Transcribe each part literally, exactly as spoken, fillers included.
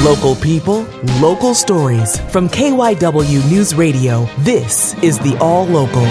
Local people, local stories. From K Y W News Radio, this is the All Local.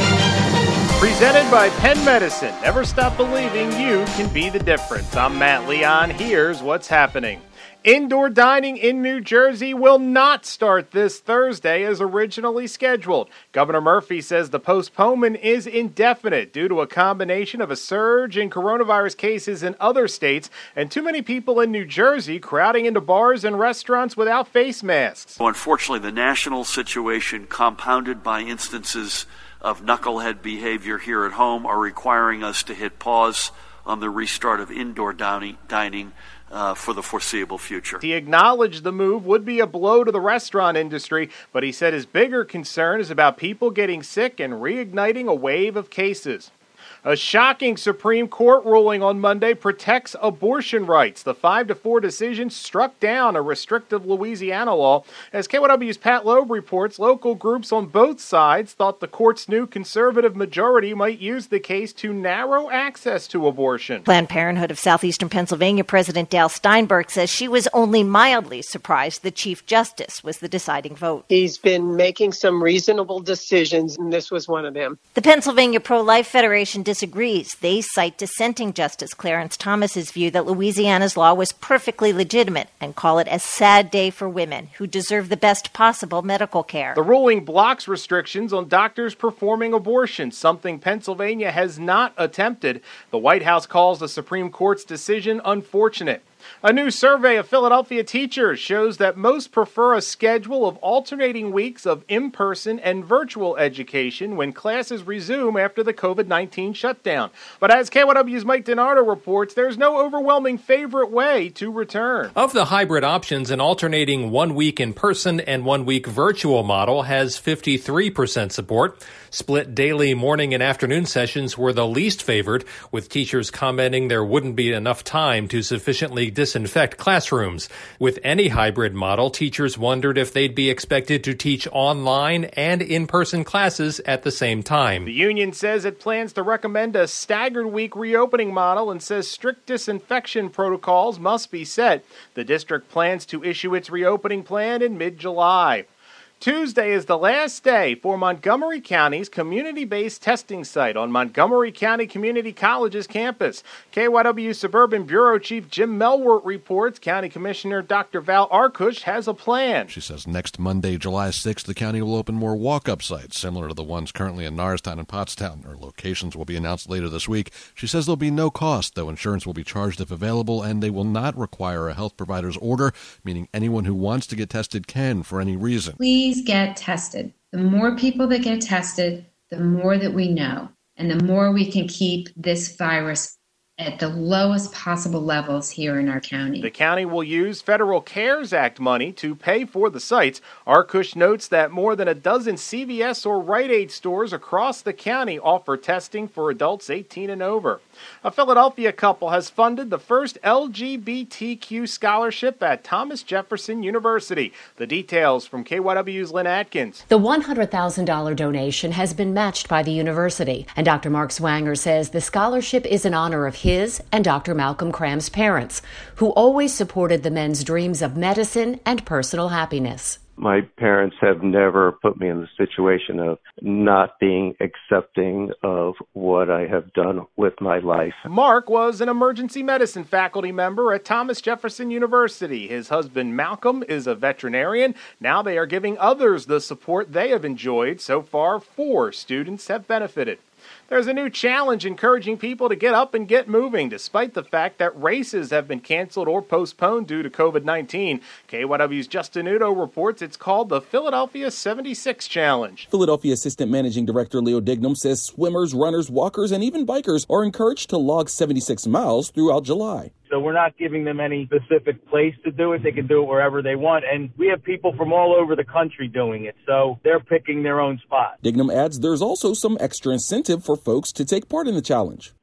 Presented by Penn Medicine. Never stop believing you can be the difference. I'm Matt Leon. Here's what's happening. Indoor dining in New Jersey will not start this Thursday as originally scheduled. Governor Murphy says the postponement is indefinite due to a combination of a surge in coronavirus cases in other states and too many people in New Jersey crowding into bars and restaurants without face masks. Unfortunately, the national situation, compounded by instances of knucklehead behavior here at home, are requiring us to hit pause on the restart of indoor dining, dining uh, for the foreseeable future. He acknowledged the move would be a blow to the restaurant industry, but he said his bigger concern is about people getting sick and reigniting a wave of cases. A shocking Supreme Court ruling on Monday protects abortion rights. The five to four decision struck down a restrictive Louisiana law. As K Y W's Pat Loeb reports, local groups on both sides thought the court's new conservative majority might use the case to narrow access to abortion. Planned Parenthood of Southeastern Pennsylvania President Dale Steinberg says she was only mildly surprised the Chief Justice was the deciding vote. He's been making some reasonable decisions, and this was one of them. The Pennsylvania Pro-Life Federation disagrees. They cite dissenting Justice Clarence Thomas's view that Louisiana's law was perfectly legitimate and call it a sad day for women who deserve the best possible medical care. The ruling blocks restrictions on doctors performing abortions, something Pennsylvania has not attempted. The White House calls the Supreme Court's decision unfortunate. A new survey of Philadelphia teachers shows that most prefer a schedule of alternating weeks of in-person and virtual education when classes resume after the covid nineteen shutdown. But as K Y W's Mike DiNardo reports, there's no overwhelming favorite way to return. Of the hybrid options, an alternating one week in-person and one week virtual model has fifty-three percent support. Split daily morning and afternoon sessions were the least favored, with teachers commenting there wouldn't be enough time to sufficiently disinfect classrooms. With any hybrid model, teachers wondered if they'd be expected to teach online and in-person classes at the same time. The union says it plans to recommend a staggered week reopening model and says strict disinfection protocols must be set. The district plans to issue its reopening plan in mid-July. Tuesday is the last day for Montgomery County's community-based testing site on Montgomery County Community College's campus. K Y W Suburban Bureau Chief Jim Melwart reports County Commissioner Doctor Val Arkush has a plan. She says next Monday, July sixth, the county will open more walk-up sites, similar to the ones currently in Norristown and Pottstown. Her locations will be announced later this week. She says there'll be no cost, though insurance will be charged if available, and they will not require a health provider's order, meaning anyone who wants to get tested can for any reason. Please get tested. The more people that get tested, the more that we know, and the more we can keep this virus at the lowest possible levels here in our county. The county will use Federal CARES Act money to pay for the sites. Arkush notes that more than a dozen C V S or Rite Aid stores across the county offer testing for adults eighteen and over. A Philadelphia couple has funded the first L G B T Q scholarship at Thomas Jefferson University. The details from K Y W's Lynn Atkins. The one hundred thousand dollars donation has been matched by the university, and Doctor Mark Swanger says the scholarship is in honor of his and Doctor Malcolm Cram's parents, who always supported the men's dreams of medicine and personal happiness. My parents have never put me in the situation of not being accepting of what I have done with my life. Mark was an emergency medicine faculty member at Thomas Jefferson University. His husband Malcolm is a veterinarian. Now they are giving others the support they have enjoyed. So far, four students have benefited. There's a new challenge encouraging people to get up and get moving, despite the fact that races have been canceled or postponed due to covid nineteen. K Y W's Justin Udo reports it's called the Philadelphia seventy-six Challenge. Philadelphia Assistant Managing Director Leo Dignam says swimmers, runners, walkers, and even bikers are encouraged to log seventy-six miles throughout July. So we're not giving them any specific place to do it. They can do it wherever they want. And we have people from all over the country doing it. So they're picking their own spot. Dignam adds there's also some extra incentive for folks to take part in the challenge.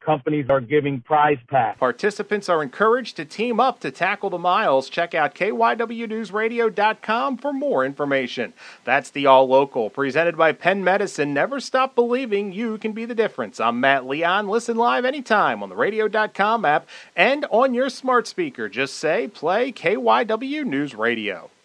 companies are giving prize packs. Participants are encouraged to team up to tackle the miles. Check out K Y W News Radio dot com for more information. That's the All Local, presented by Penn Medicine. Never stop believing you can be the difference. I'm Matt Leon. Listen live anytime on the radio dot com app and on your smart speaker. Just say, play K Y W News Radio.